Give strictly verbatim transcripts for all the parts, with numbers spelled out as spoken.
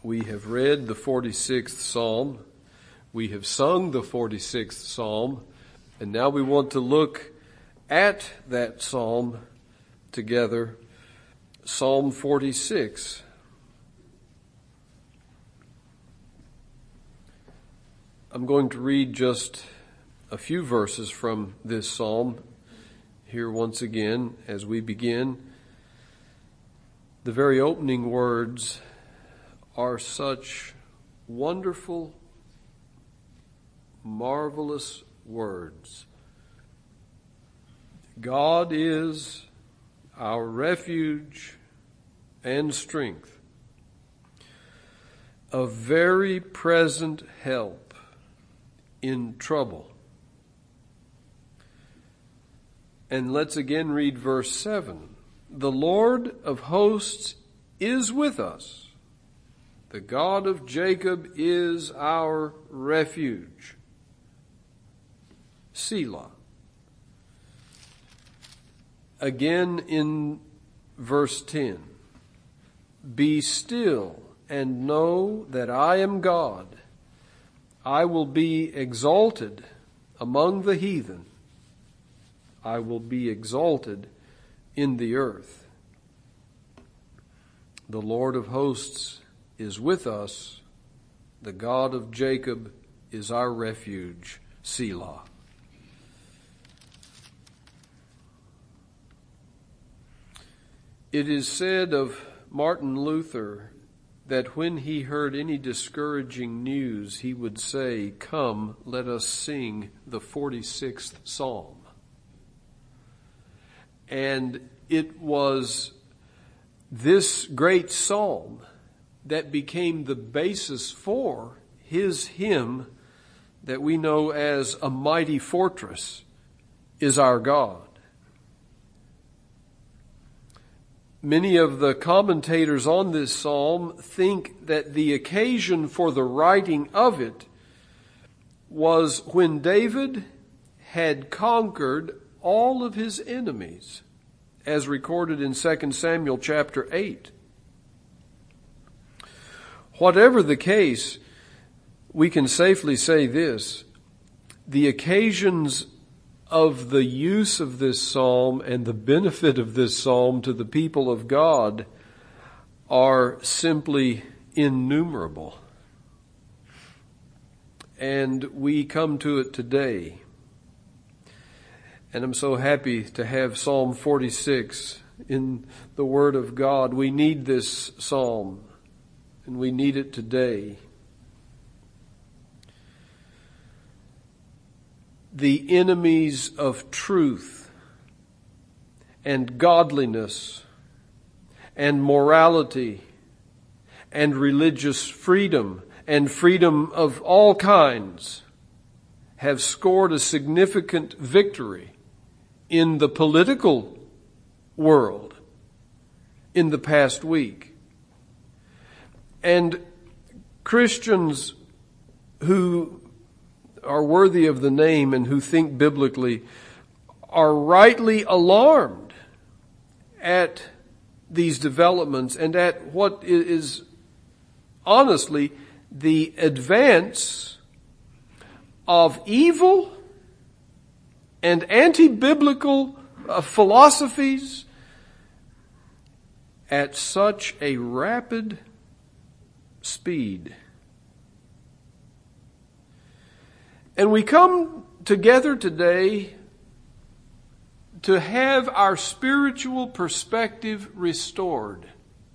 We have read the forty-sixth Psalm. We have sung the forty-sixth Psalm. And now we want to look at that Psalm together. Psalm forty-six. I'm going to read just a few verses from this Psalm here once again as we begin. The very opening words are such wonderful, marvelous words. God is our refuge and strength, a very present help in trouble. And let's again read verse seven. The Lord of hosts is with us. The God of Jacob is our refuge. Selah. Again in verse ten. Be still and know that I am God. I will be exalted among the heathen. I will be exalted in the earth. The Lord of hosts is with us. The God of Jacob is our refuge. Selah. It is said of Martin Luther that when he heard any discouraging news, he would say, "Come, let us sing the forty-sixth Psalm." And it was this great psalm that became the basis for his hymn that we know as "A Mighty Fortress is Our God." Many of the commentators on this psalm think that the occasion for the writing of it was when David had conquered all of his enemies, as recorded in Second Samuel chapter eight. Whatever the case, we can safely say this: the occasions of the use of this psalm and the benefit of this psalm to the people of God are simply innumerable. And we come to it today. And I'm so happy to have Psalm forty-six in the Word of God. We need this psalm, and we need it today. The enemies of truth and godliness and morality and religious freedom and freedom of all kinds have scored a significant victory in the political world in the past week. And Christians who are worthy of the name and who think biblically are rightly alarmed at these developments and at what is honestly the advance of evil and anti-biblical uh, philosophies at such a rapid speed. And we come together today to have our spiritual perspective restored.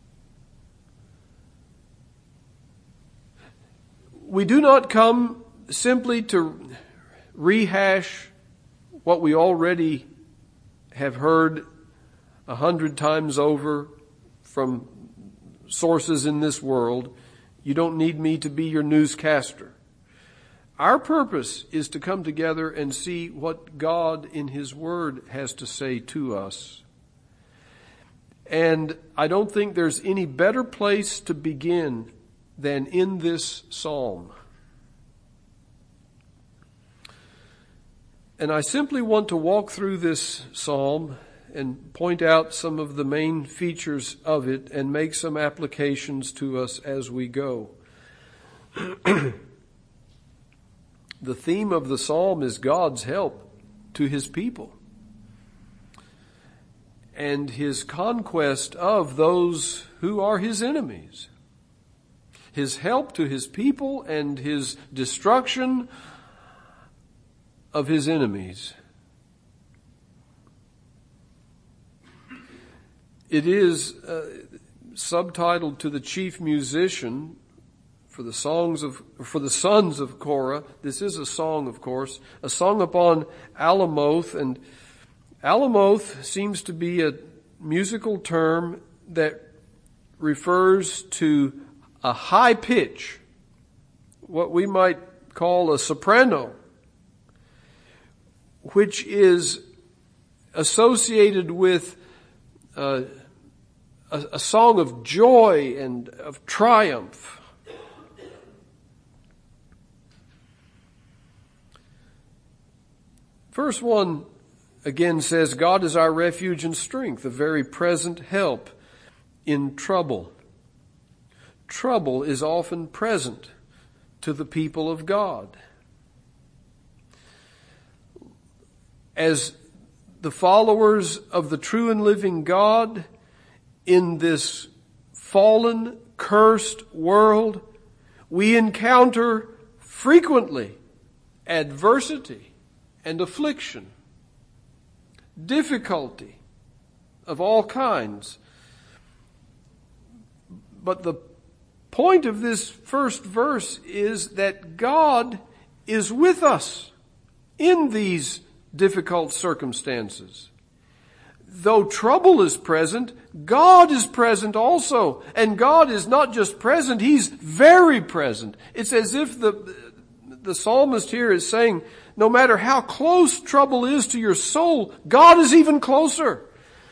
We do not come simply to rehash what we already have heard a hundred times over from sources in this world. You don't need me to be your newscaster. Our purpose is to come together and see what God in His Word has to say to us. And I don't think there's any better place to begin than in this psalm. And I simply want to walk through this psalm and point out some of the main features of it and make some applications to us as we go. The theme of the psalm is God's help to his people and his conquest of those who are his enemies. His help to his people and his destruction of his enemies. It is uh, subtitled to the chief musician for the songs of, for the sons of Korah. This is a song, of course, a song upon Alamoth, and Alamoth seems to be a musical term that refers to a high pitch, what we might call a soprano, which is associated with uh, a, a song of joy and of triumph. Verse one again says, God is our refuge and strength, a very present help in trouble. Trouble is often present to the people of God. As the followers of the true and living God in this fallen, cursed world, we encounter frequently adversity and affliction, difficulty of all kinds. But the point of this first verse is that God is with us in these difficult circumstances. Though trouble is present, God is present also. And God is not just present, He's very present. It's as if the, the psalmist here is saying, no matter how close trouble is to your soul, God is even closer.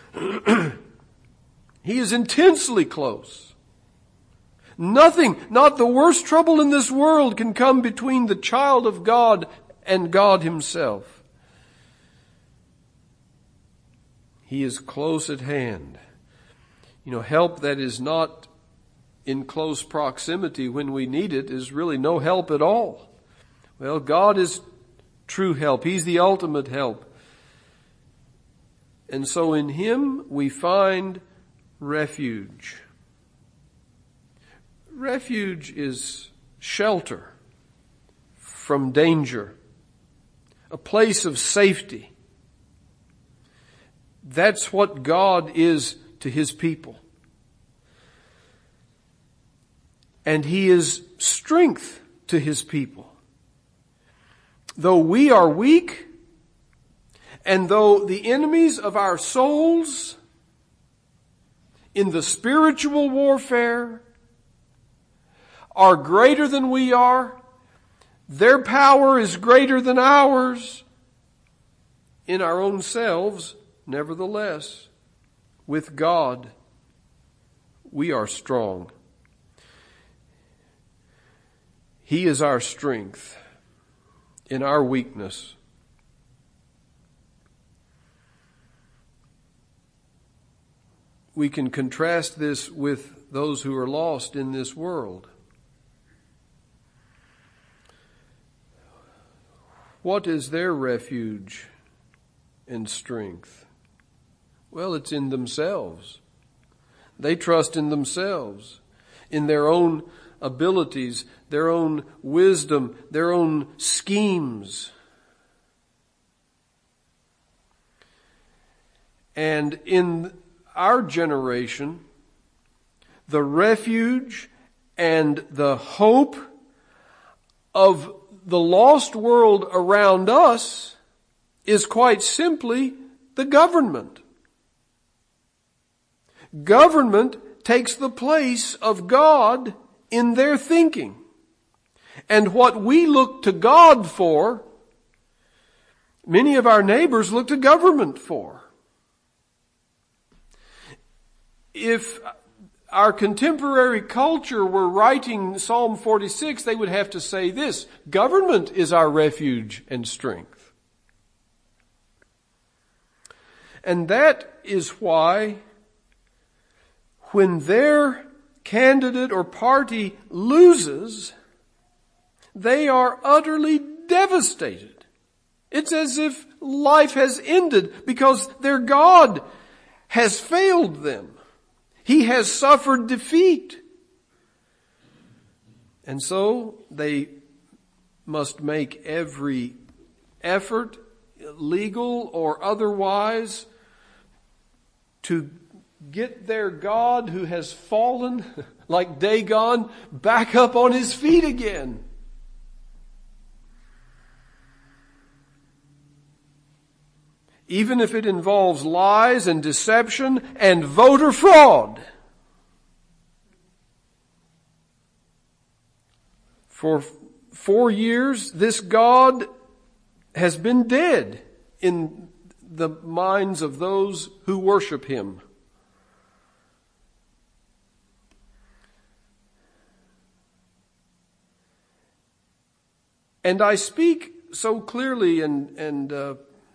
He is intensely close. Nothing, not the worst trouble in this world, can come between the child of God and God Himself. He is close at hand. You know, help that is not in close proximity when we need it is really no help at all. Well, God is true help. He's the ultimate help. And so in Him we find refuge. Refuge is shelter from danger, a place of safety. That's what God is to His people. And He is strength to His people. Though we are weak, and though the enemies of our souls in the spiritual warfare are greater than we are, their power is greater than ours in our own selves. Nevertheless, with God, we are strong. He is our strength in our weakness. We can contrast this with those who are lost in this world. What is their refuge and strength? Well, it's in themselves. They trust in themselves, in their own abilities, their own wisdom, their own schemes. And in our generation, the refuge and the hope of the lost world around us is quite simply the government. Government takes the place of God in their thinking. And what we look to God for, many of our neighbors look to government for. If our contemporary culture were writing Psalm forty-six, they would have to say this: government is our refuge and strength. And that is why when their candidate or party loses, they are utterly devastated. It's as if life has ended because their God has failed them. He has suffered defeat. And so they must make every effort, legal or otherwise, to get their God who has fallen like Dagon back up on his feet again. Even if it involves lies and deception and voter fraud. For four years, this God has been dead in the minds of those who worship him. And I speak so clearly and, and uh,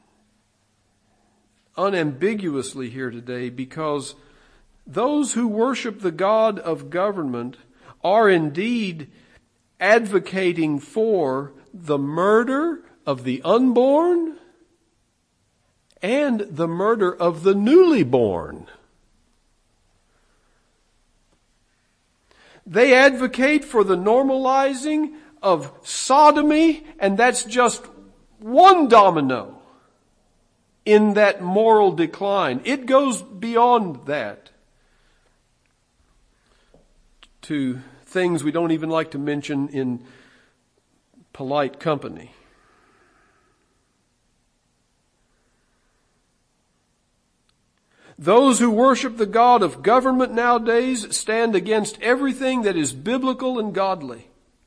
unambiguously here today because those who worship the God of government are indeed advocating for the murder of the unborn and the murder of the newly born. They advocate for the normalizing of sodomy, and that's just one domino in that moral decline. It goes beyond that to things we don't even like to mention in polite company. Those who worship the God of government nowadays stand against everything that is biblical and godly.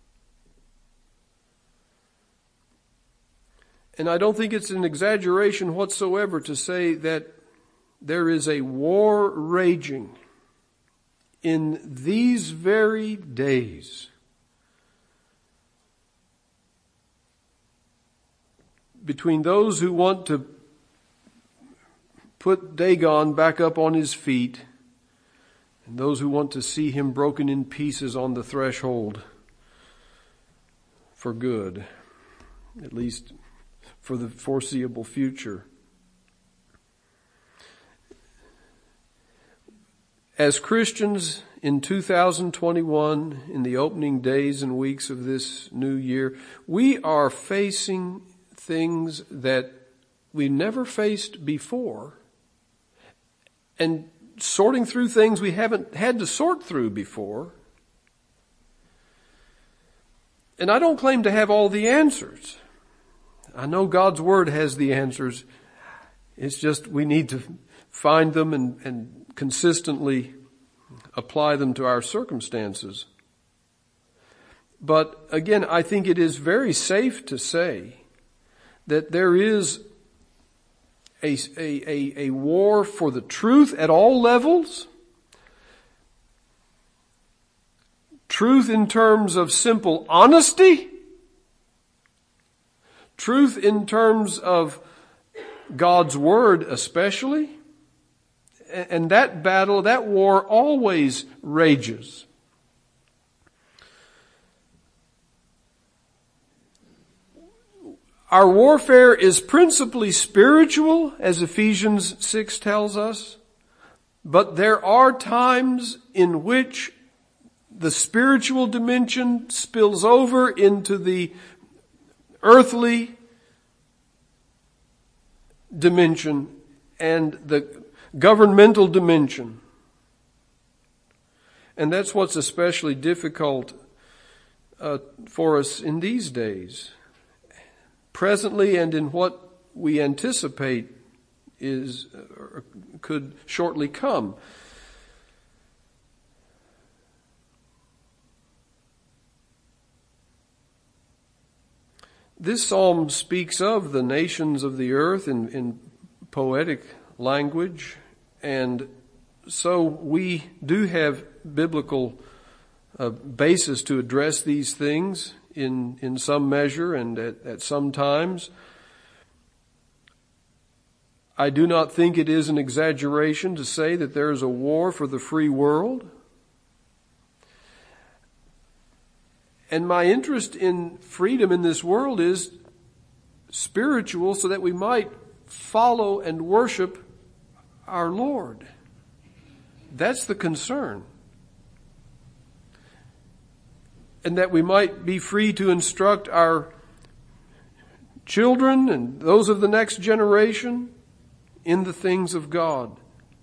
And I don't think it's an exaggeration whatsoever to say that there is a war raging in these very days between those who want to put Dagon back up on his feet and those who want to see him broken in pieces on the threshold for good, at least for the foreseeable future. As Christians in two thousand twenty-one, in the opening days and weeks of this new year, we are facing things that we never faced before and sorting through things we haven't had to sort through before. And I don't claim to have all the answers. I know God's Word has the answers. It's just we need to find them and, and consistently apply them to our circumstances. But again, I think it is very safe to say that there is a, a, a, a war for the truth at all levels. Truth in terms of simple honesty. Truth in terms of God's Word especially. And that battle, that war always rages. Our warfare is principally spiritual, as Ephesians six tells us. But there are times in which the spiritual dimension spills over into the earthly dimension and the governmental dimension. And that's what's especially difficult uh, for us in these days. Presently and in what we anticipate is uh, could shortly come. This psalm speaks of the nations of the earth in, in poetic language, and so we do have biblical uh, basis to address these things in, in some measure and at, at some times. I do not think it is an exaggeration to say that there is a war for the free world. And my interest in freedom in this world is spiritual, so that we might follow and worship our Lord. That's the concern. And that we might be free to instruct our children and those of the next generation in the things of God.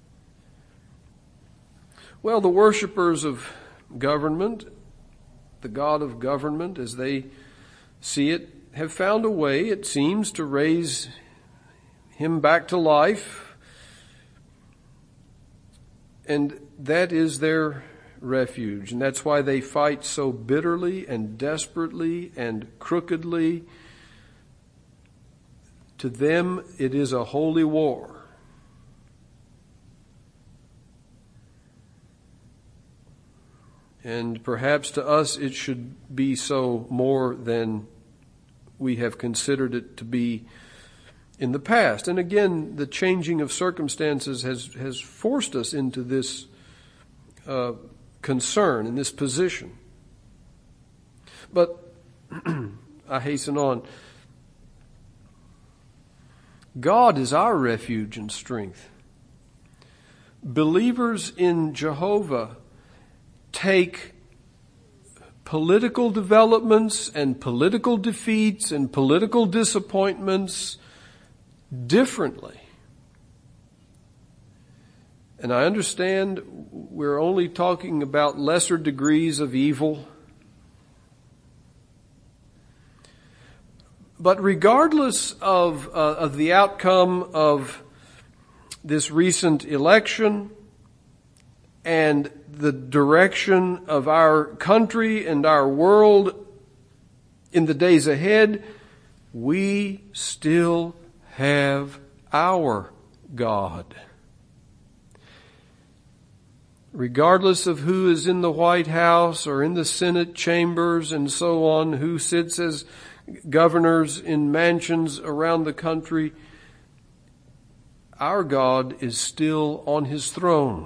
Well, the worshipers of government, the God of government, as they see it, have found a way, it seems, to raise him back to life. And that is their refuge. And that's why they fight so bitterly and desperately and crookedly. To them, it is a holy war. And perhaps to us it should be so more than we have considered it to be in the past. And again, the changing of circumstances has, has forced us into this uh, concern, in this position. But I hasten on. God is our refuge and strength. Believers in Jehovah take political developments and political defeats and political disappointments differently. And I understand we're only talking about lesser degrees of evil. But regardless of, uh, of the outcome of this recent election and the direction of our country and our world in the days ahead, we still have our God. Regardless of who is in the White House or in the Senate chambers and so on, who sits as governors in mansions around the country, our God is still on his throne.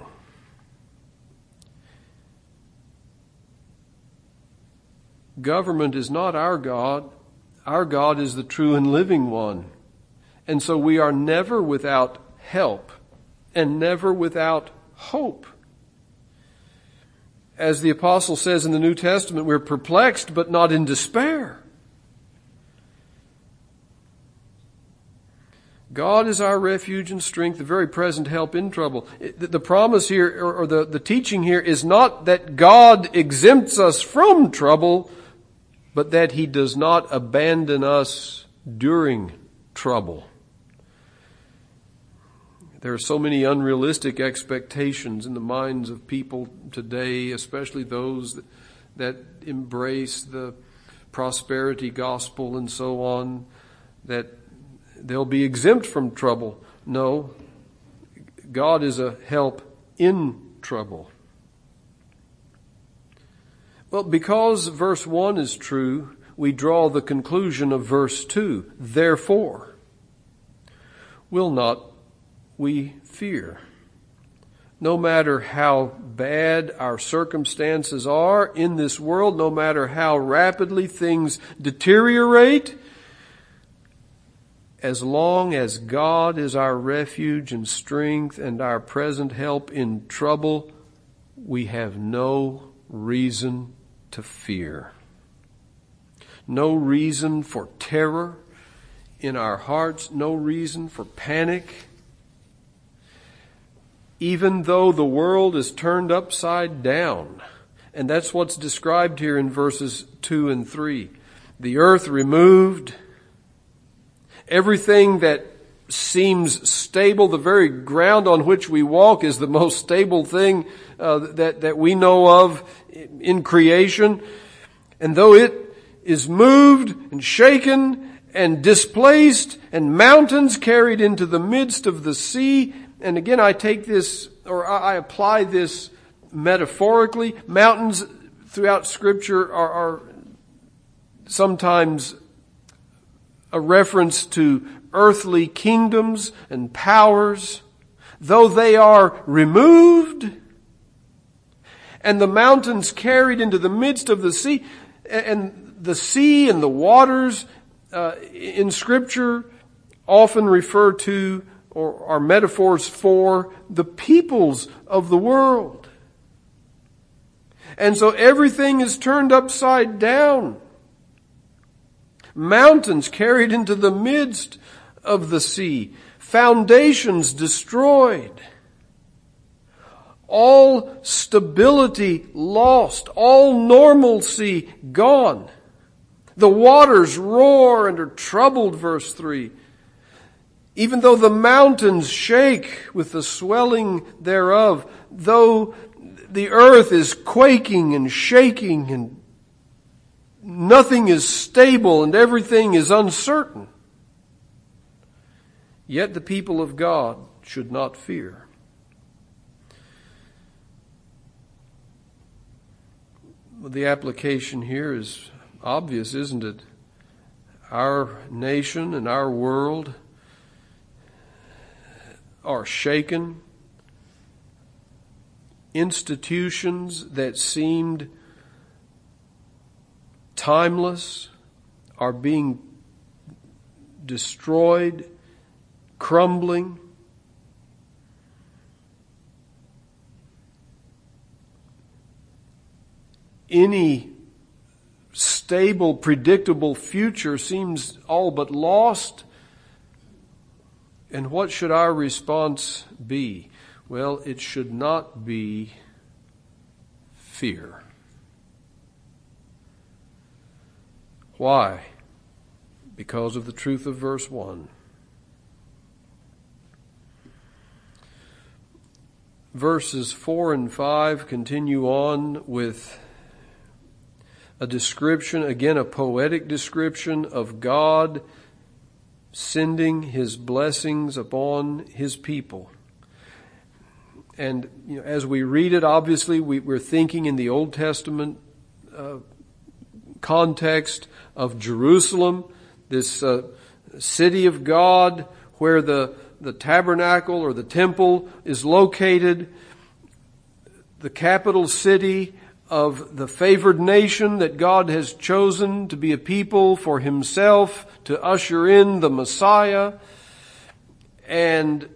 Government is not our God. Our God is the true and living one. And so we are never without help and never without hope. As the apostle says in the New Testament, we're perplexed but not in despair. God is our refuge and strength, the very present help in trouble. The promise here, or the, the teaching here, is not that God exempts us from trouble, but that he does not abandon us during trouble. There are so many unrealistic expectations in the minds of people today, especially those that, that embrace the prosperity gospel and so on, that they'll be exempt from trouble. No, God is a help in trouble. Well, because verse one is true, we draw the conclusion of verse two. Therefore, will not we fear? No matter how bad our circumstances are in this world, no matter how rapidly things deteriorate, as long as God is our refuge and strength and our present help in trouble, we have no reason to fear. No reason for terror in our hearts, no reason for panic. Even though the world is turned upside down, and that's what's described here in verses two and three. The earth removed, everything that seems stable, the very ground on which we walk is the most stable thing uh, that, that we know of in creation. And though it is moved and shaken and displaced and mountains carried into the midst of the sea, and again I take this, or I apply this metaphorically, mountains throughout Scripture are, are sometimes a reference to earthly kingdoms and powers, though they are removed and the mountains carried into the midst of the sea, and the sea and the waters uh, in Scripture often refer to or are metaphors for the peoples of the world. And so everything is turned upside down. Mountains carried into the midst of the sea. Foundations destroyed. All stability lost. All normalcy gone. The waters roar and are troubled, verse three. Even though the mountains shake with the swelling thereof, though the earth is quaking and shaking and nothing is stable and everything is uncertain, yet the people of God should not fear. The application here is obvious, isn't it? Our nation and our world are shaken. Institutions that seemed timeless are being destroyed, crumbling. Any stable, predictable future seems all but lost. And what should our response be? Well, it should not be fear. Why? Because of the truth of verse one. Verses four and five continue on with a description, again a poetic description of God sending His blessings upon His people. And you know, as we read it, obviously we, we're thinking in the Old Testament uh, context of Jerusalem, this uh, city of God where the, the tabernacle or the temple is located, the capital city of the favored nation that God has chosen to be a people for Himself, to usher in the Messiah. And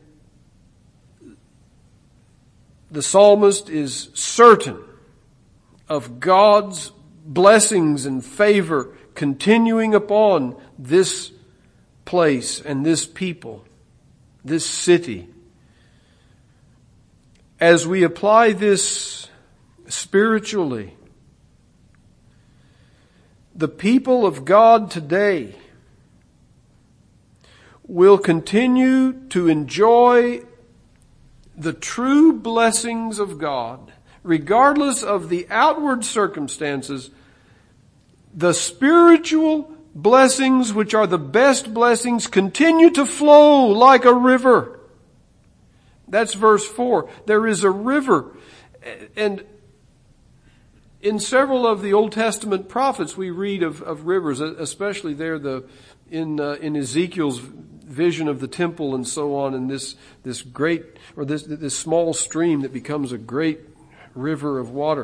the psalmist is certain of God's blessings and favor continuing upon this place and this people, this city. As we apply this spiritually, the people of God today will continue to enjoy the true blessings of God, regardless of the outward circumstances. The spiritual blessings, which are the best blessings, continue to flow like a river. That's verse four. There is a river. And in several of the Old Testament prophets, we read of, of rivers, especially there the in uh, in Ezekiel's vision of the temple and so on, and this this great or this this small stream that becomes a great river of water.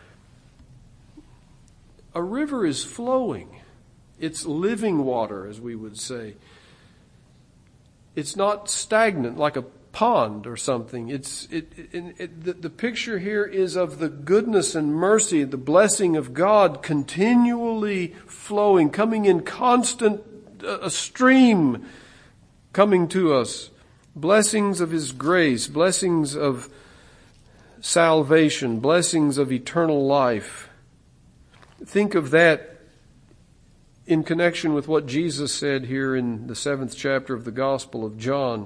A river is flowing. It's living water, as we would say. It's not stagnant like a pond or something. It's it, it, it the, the picture here is of the goodness and mercy, the blessing of God continually flowing, coming in constant, a stream coming to us. Blessings of His grace, blessings of salvation, blessings of eternal life. Think of that in connection with what Jesus said here in the seventh chapter of the Gospel of John.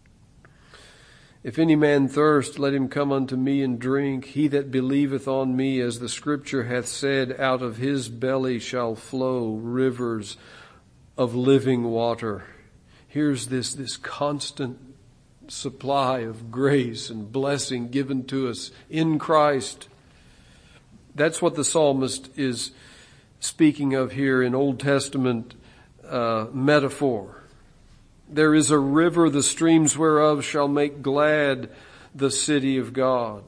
If any man thirst, let him come unto me and drink. He that believeth on me, as the Scripture hath said, out of his belly shall flow rivers of living water. Here's this, this constant supply of grace and blessing given to us in Christ. That's what the psalmist is speaking of here in Old Testament uh, metaphor. There is a river, the streams whereof shall make glad the city of God,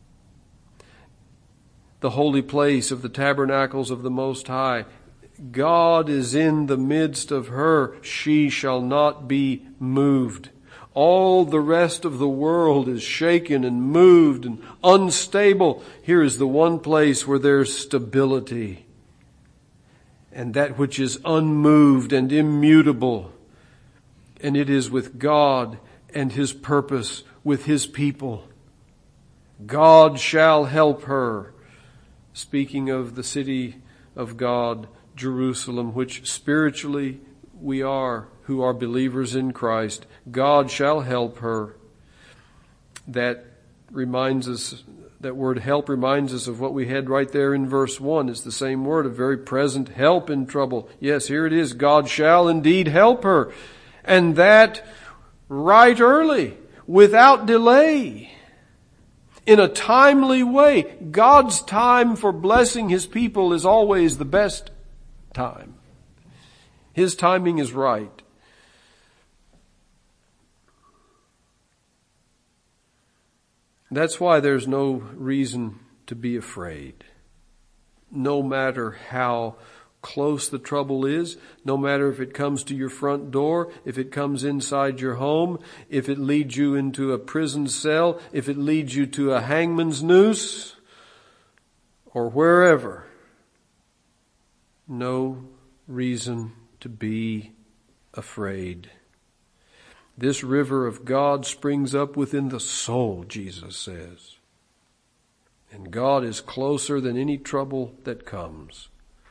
the holy place of the tabernacles of the Most High. God is in the midst of her. She shall not be moved. All the rest of the world is shaken and moved and unstable. Here is the one place where there's stability. And that which is unmoved and immutable. And it is with God and His purpose with His people. God shall help her. Speaking of the city of God, Jerusalem, which spiritually we are, who are believers in Christ, God shall help her. That reminds us, that word help reminds us of what we had right there in verse one. It's the same word, a very present help in trouble. Yes, here it is. God shall indeed help her. And that right early, without delay, in a timely way. God's time for blessing His people is always the best time. His timing is right. That's why there's no reason to be afraid. No matter how close the trouble is, no matter if it comes to your front door, if it comes inside your home, if it leads you into a prison cell, if it leads you to a hangman's noose, or wherever. No reason to be afraid. This river of God springs up within the soul, Jesus says. And God is closer than any trouble that comes.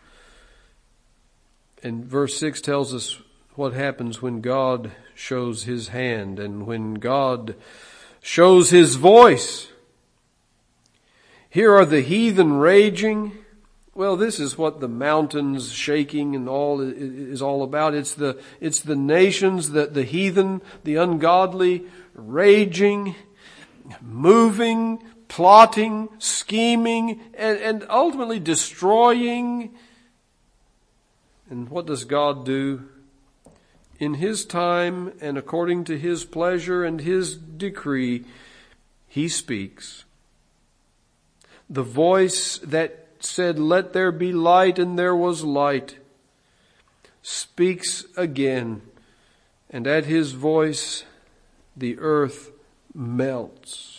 And verse six tells us what happens when God shows His hand and when God shows His voice. Here are the heathen raging. Well, this is what the mountains shaking and all is all about. It's the, it's the nations, the, the heathen, the ungodly, raging, moving, plotting, scheming, and, and ultimately destroying. And what does God do? In His time and according to His pleasure and His decree, He speaks. The voice that said, "Let there be light," and there was light, speaks again, and at His voice the earth melts.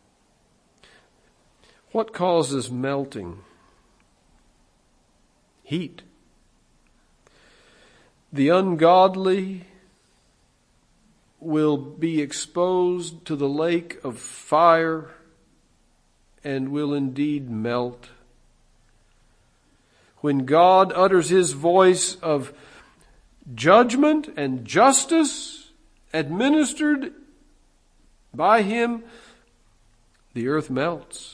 What causes melting? Heat. The ungodly will be exposed to the lake of fire and will indeed melt. When God utters His voice of judgment and justice administered by Him, the earth melts.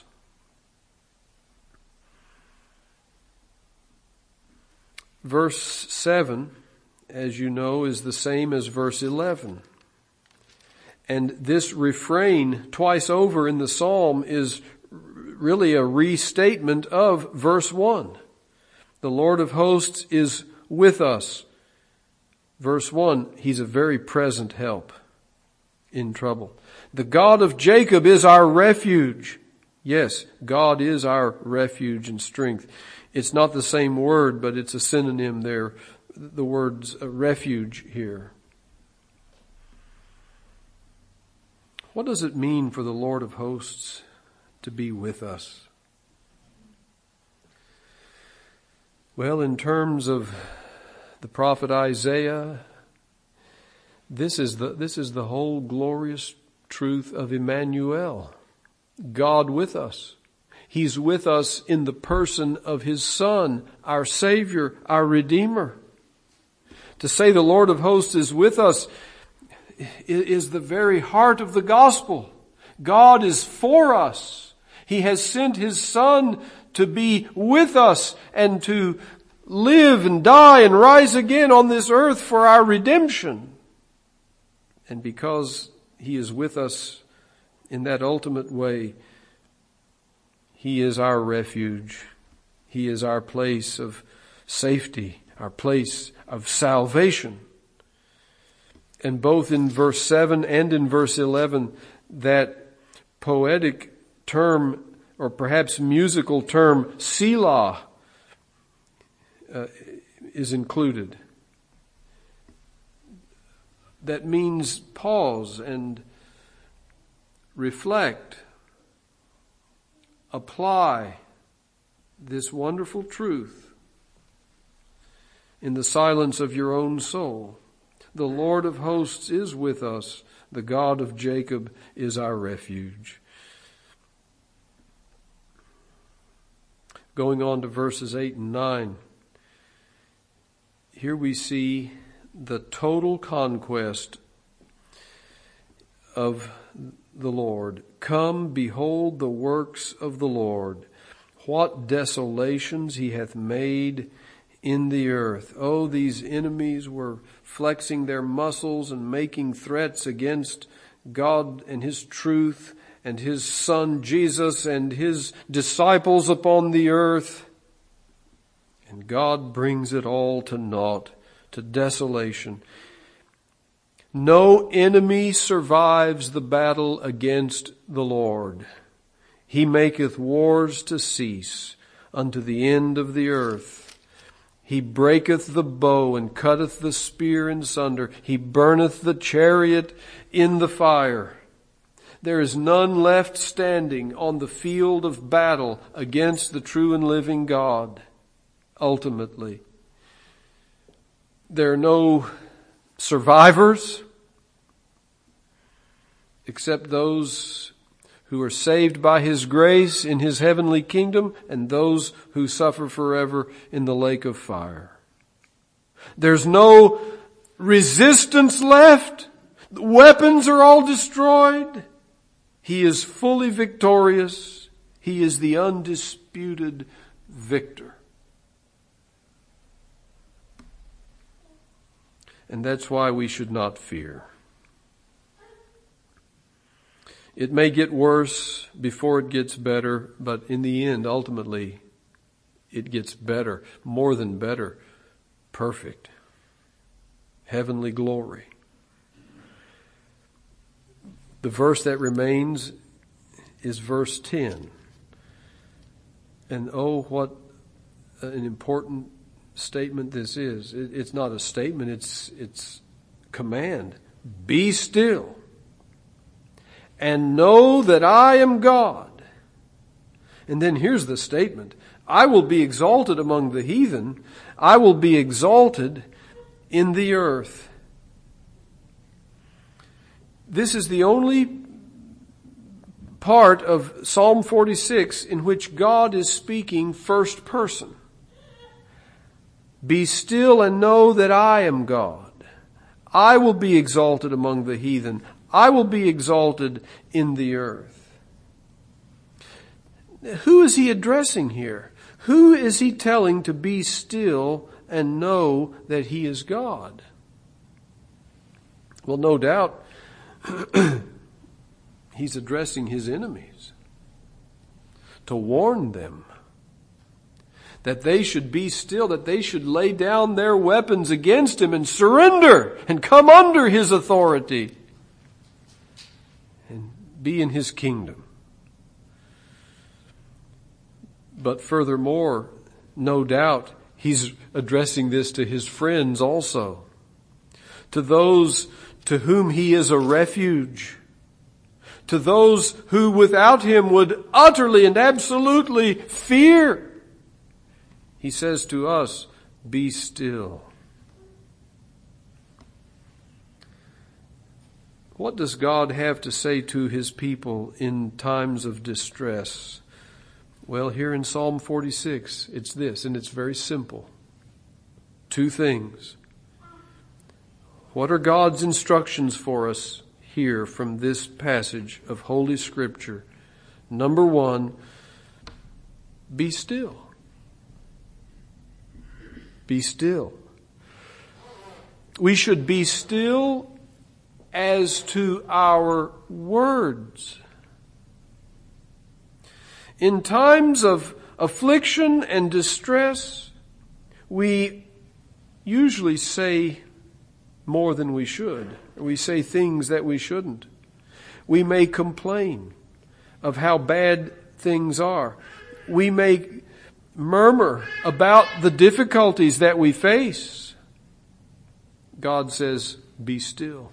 Verse seven, as you know, is the same as verse eleven. And this refrain twice over in the psalm is really a restatement of verse one. The Lord of hosts is with us. Verse one, He's a very present help in trouble. The God of Jacob is our refuge. Yes, God is our refuge and strength. It's not the same word, but it's a synonym there. The word's refuge here. What does it mean for the Lord of hosts to be with us? Well, in terms of the prophet Isaiah, this is the, this is the whole glorious truth of Emmanuel. God with us. He's with us in the person of His Son, our Savior, our Redeemer. To say the Lord of hosts is with us is the very heart of the gospel. God is for us. He has sent His Son to be with us and to live and die and rise again on this earth for our redemption. And because He is with us in that ultimate way, He is our refuge. He is our place of safety, our place of salvation. And both in verse seven and in verse eleven, that poetic term, or perhaps musical term, Selah, uh, is included. That means pause and reflect, apply this wonderful truth in the silence of your own soul. The Lord of hosts is with us. The God of Jacob is our refuge. Going on to verses eight and nine. Here we see the total conquest of the Lord. Come, behold the works of the Lord. What desolations he hath made in the earth. Oh, these enemies were flexing their muscles and making threats against God and his truth and his Son Jesus and his disciples upon the earth. And God brings it all to naught, to desolation. No enemy survives the battle against the Lord. He maketh wars to cease unto the end of the earth. He breaketh the bow and cutteth the spear in sunder. He burneth the chariot in the fire. There is none left standing on the field of battle against the true and living God. Ultimately, there are no survivors except those who are saved by his grace in his heavenly kingdom, and those who suffer forever in the lake of fire. There's no resistance left. The weapons are all destroyed. He is fully victorious. He is the undisputed victor. And that's why we should not fear. It may get worse before it gets better, but in the end, ultimately, it gets better, more than better, perfect, heavenly glory. The verse that remains is verse ten. And oh, what an important statement this is. It's not a statement, it's, it's command. Be still and know that I am God. And then here's the statement. I will be exalted among the heathen. I will be exalted in the earth. This is the only part of Psalm forty-six in which God is speaking first person. Be still and know that I am God. I will be exalted among the heathen. I will be exalted in the earth. Who is he addressing here? Who is he telling to be still and know that he is God? Well, no doubt, he's addressing his enemies to warn them that they should be still, that they should lay down their weapons against him and surrender and come under his authority and be in his kingdom. But furthermore, no doubt, he's addressing this to his friends also, to those to whom he is a refuge, to those who without him would utterly and absolutely fear. He says to us, be still. What does God have to say to his people in times of distress? Well, here in Psalm forty-six, it's this, and it's very simple. Two things. What are God's instructions for us here from this passage of Holy Scripture? Number one, be still. Be still. We should be still as to our words. In times of affliction and distress, we usually say more than we should. We say things that we shouldn't. We may complain of how bad things are. We may murmur about the difficulties that we face. God says, be still.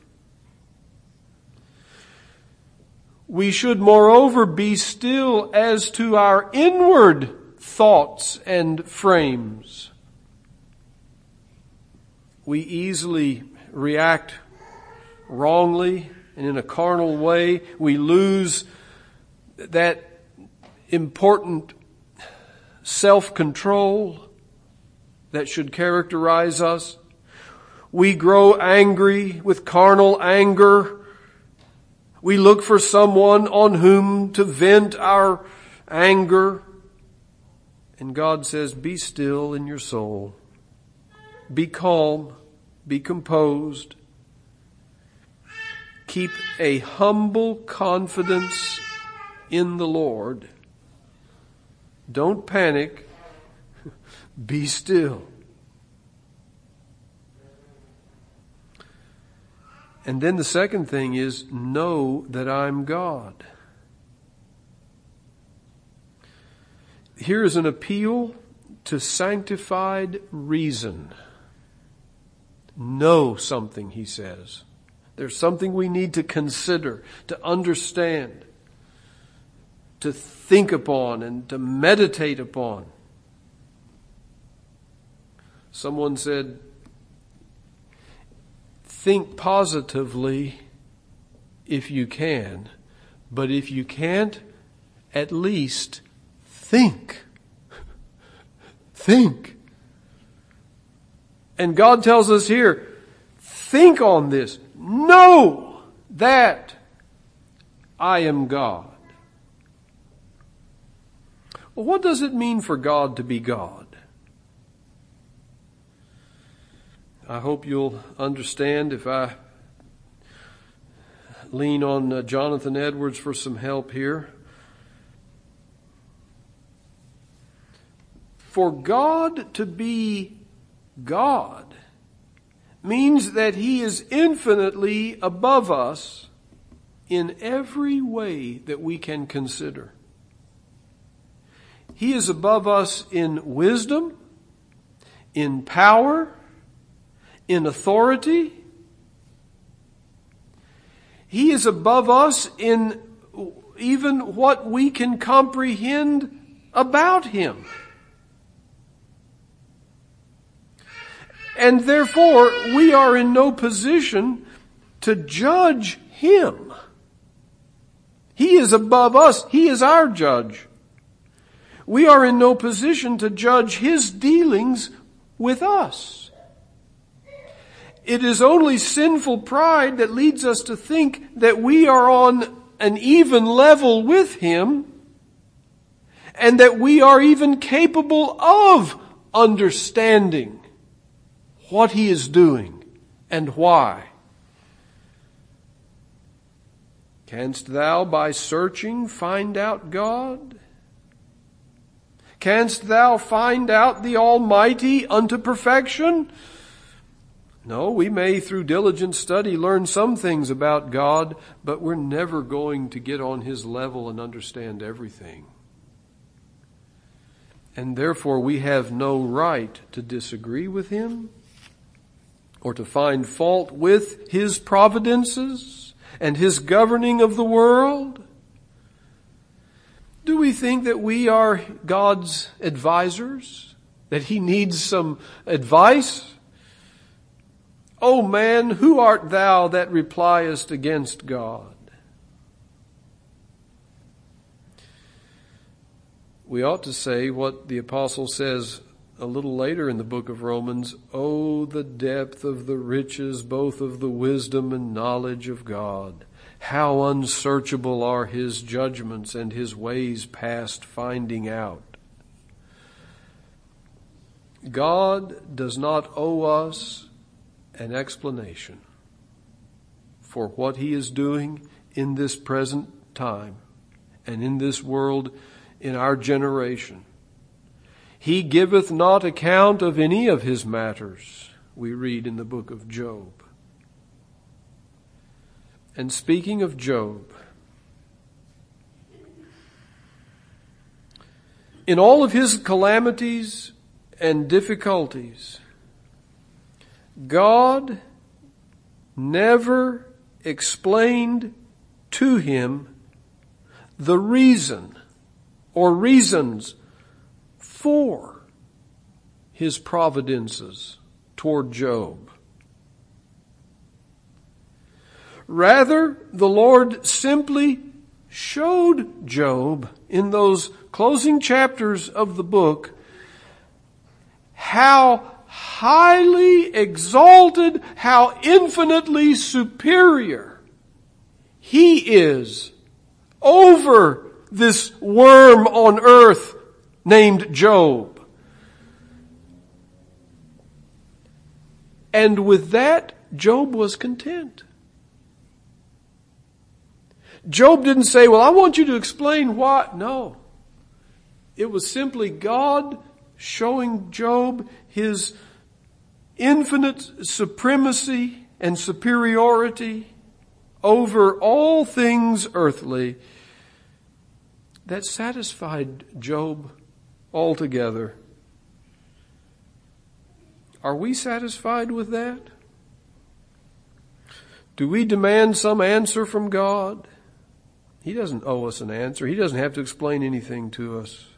We should moreover be still as to our inward thoughts and frames. We easily react wrongly and in a carnal way. We lose that important self-control that should characterize us. We grow angry with carnal anger. We look for someone on whom to vent our anger. And God says, be still in your soul. Be calm. Be composed. Keep a humble confidence in the Lord. Don't panic. Be still. And then the second thing is, know that I'm God. Here is an appeal to sanctified reason. Know something, he says. There's something we need to consider, to understand, to think upon, and to meditate upon. Someone said, think positively if you can, but if you can't, at least think. Think. And God tells us here, think on this. Know that I am God. Well, what does it mean for God to be God? I hope you'll understand if I lean on uh, Jonathan Edwards for some help here. For God to be God means that He is infinitely above us in every way that we can consider. He is above us in wisdom, in power, in authority. He is above us in even what we can comprehend about Him. And therefore, we are in no position to judge Him. He is above us. He is our judge. We are in no position to judge His dealings with us. It is only sinful pride that leads us to think that we are on an even level with Him and that we are even capable of understanding what He is doing and why. Canst thou by searching find out God? Canst thou find out the Almighty unto perfection? No, we may through diligent study learn some things about God, but we're never going to get on His level and understand everything. And therefore we have no right to disagree with Him or to find fault with His providences and His governing of the world. Do we think that we are God's advisors? That He needs some advice? O man, who art thou that repliest against God? We ought to say what the apostle says a little later in the book of Romans. Oh, the depth of the riches, both of the wisdom and knowledge of God. How unsearchable are His judgments and His ways past finding out. God does not owe us an explanation for what He is doing in this present time and in this world, in our generation. He giveth not account of any of His matters, we read in the book of Job. and speaking of Job. In all of his calamities and difficulties, God never explained to him the reason or reasons for his providences toward Job. Rather, the Lord simply showed Job in those closing chapters of the book how highly exalted, how infinitely superior he is over this worm on earth named Job. And with that, Job was content. Job didn't say, well, I want you to explain why. No. It was simply God showing Job his infinite supremacy and superiority over all things earthly that satisfied Job altogether. Are we satisfied with that? Do we demand some answer from God? He doesn't owe us an answer. He doesn't have to explain anything to us.